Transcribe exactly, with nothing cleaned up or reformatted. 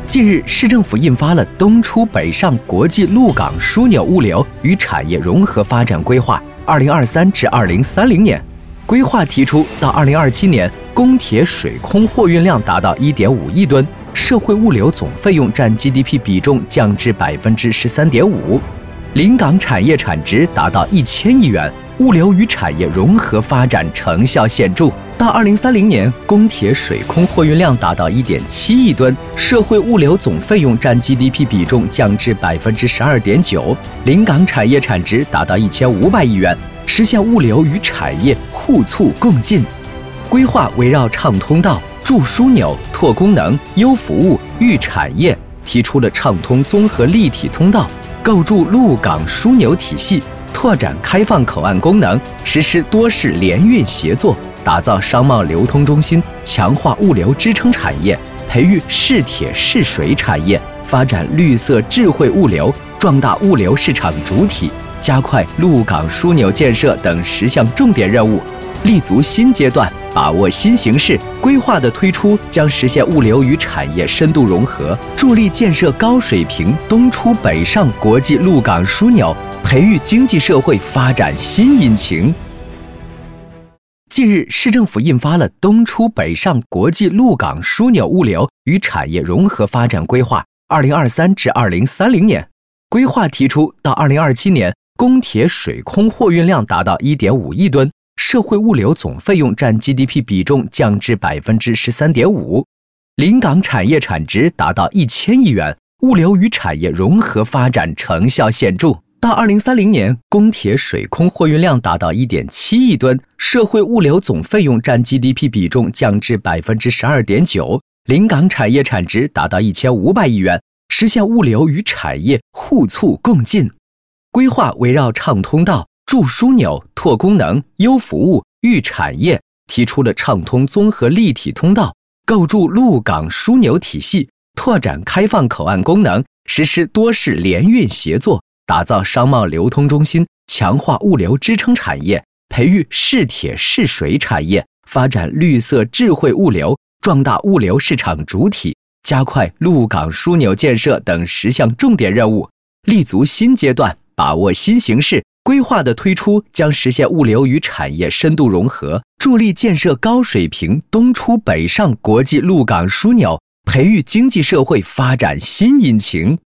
近日，市政府印发了《东出北上国际陆港枢纽物流与产业融合发展规划（二零二三至二零三零年）》。规划提出，到二零二七年，公铁水空货运量达到 一点五亿吨，社会物流总费用占 G D P 比重降至 百分之十三点五， 临港产业产值达到一千亿元，物流与产业融合发展成效显著。到二零三零年，公铁水空货运量达到 一点七亿吨，社会物流总费用占 G D P 比重降至 百分之十二点九， 临港产业产值达到一千五百亿元，实现物流与产业互促共进。规划围绕畅通道、助枢纽、拓功能、优服务、育产业，提出了畅通综合立体通道，构筑陆港枢纽体系，拓展开放口岸功能，实施多市联运协作，打造商贸流通中心，强化物流支撑产业，培育市铁市水产业，发展绿色智慧物流，壮大物流市场主体，加快陆港枢纽建设等十项重点任务，立足新阶段，把握新形势。规划的推出将实现物流与产业深度融合，助力建设高水平东出北上国际陆港枢纽，培育经济社会发展新引擎。近日，市政府印发了《东出北上国际陆港枢纽物流与产业融合发展规划（二零二三至二零三零年）》。规划提出，到二零二七年，公铁水空货运量达到 一点五亿吨，社会物流总费用占 G D P 比重降至 百分之十三点五， 临港产业产值达到一千亿元，物流与产业融合发展成效显著。到二零三零年，公铁水空货运量达到 一点七亿吨，社会物流总费用占 G D P 比重降至 百分之十二点九， 临港产业产值达到一千五百亿元，实现物流与产业互促共进。规划围绕畅通道、助枢纽、拓功能、优服务、育产业，提出了畅通综合立体通道，构筑陆港枢纽体系，拓展开放口岸功能，实施多市联运协作，打造商贸流通中心，强化物流支撑产业，培育市铁市水产业，发展绿色智慧物流，壮大物流市场主体，加快陆港枢纽建设等十项重点任务，立足新阶段，把握新形势。规划的推出将实现物流与产业深度融合，助力建设高水平东出北上国际陆港枢纽，培育经济社会发展新引擎。